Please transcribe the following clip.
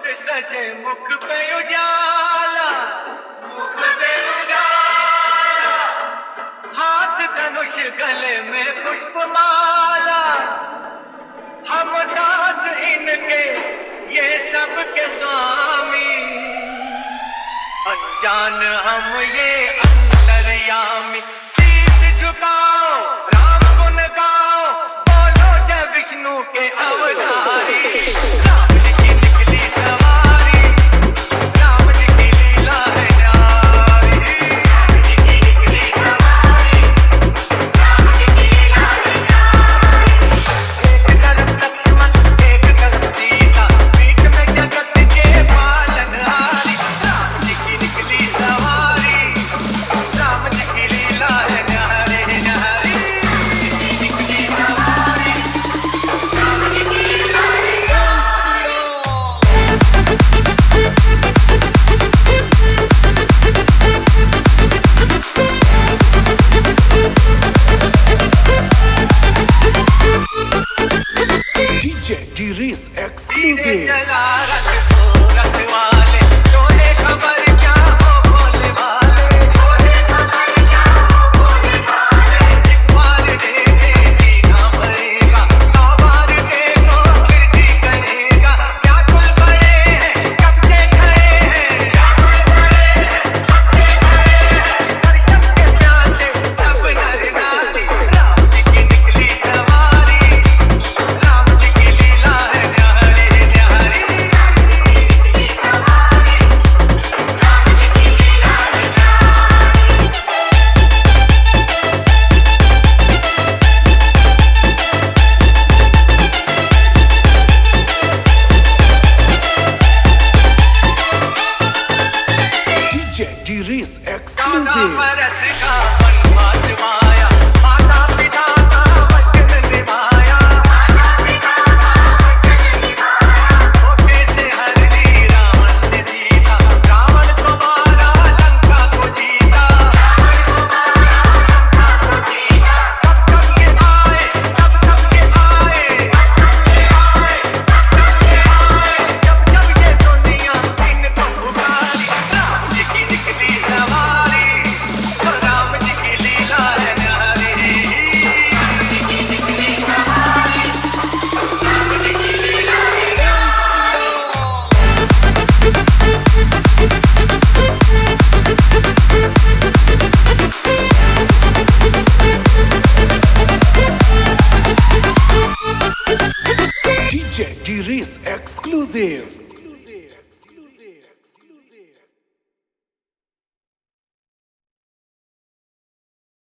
सजे मुख पे उजाला, मुख पे उजाला, हाथ धनुष गले में पुष्पमाला। हम दास इनके ये सब के स्वामी, अनजान हम ये अंतर्यामी। शीश झुकाओ राम गुण गाओ, बोलो जय विष्णु के अवतारी। Girish exclusive. Girish exclusive. Girish exclusive.